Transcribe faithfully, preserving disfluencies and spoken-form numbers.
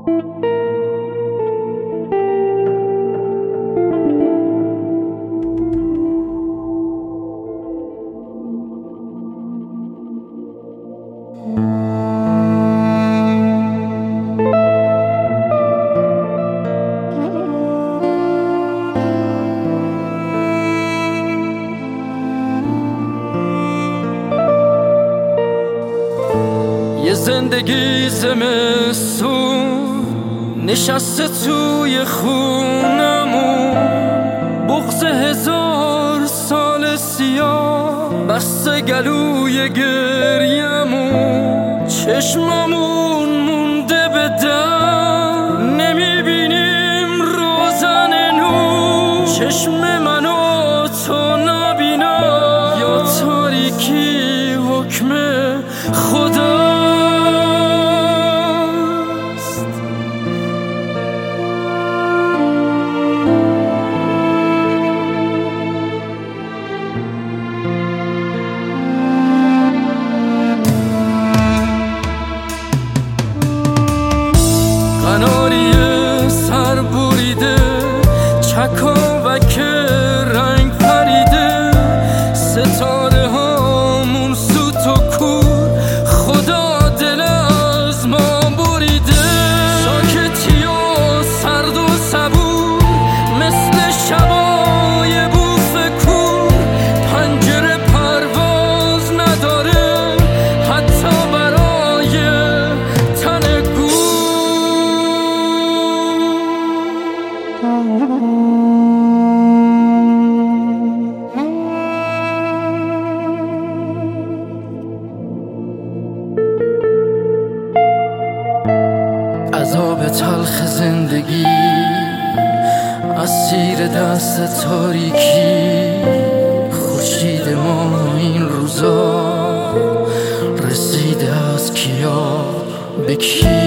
یه زندگی زمستون نشسته توی خونمون، بغض هزار سال سیاه بسته گلوی گریمون، چشممون مونده به در، نمیبینیم روزن نور، چشم منو تو نبینا یا تاریکی حکم خدا. قناری سر بریده، چکاوک رنگ پریده، ستاره هامون سوت و کور، خدا دل از ما بریده. ساکتی و سرد و صبور مثل شبای بوف کور، پنجره پرواز نداره حتی برای تن گور. عذاب تلخ زندگی، اسیر دست تاریکی، خورشید ما این روزا رسیده از کیا به کی؟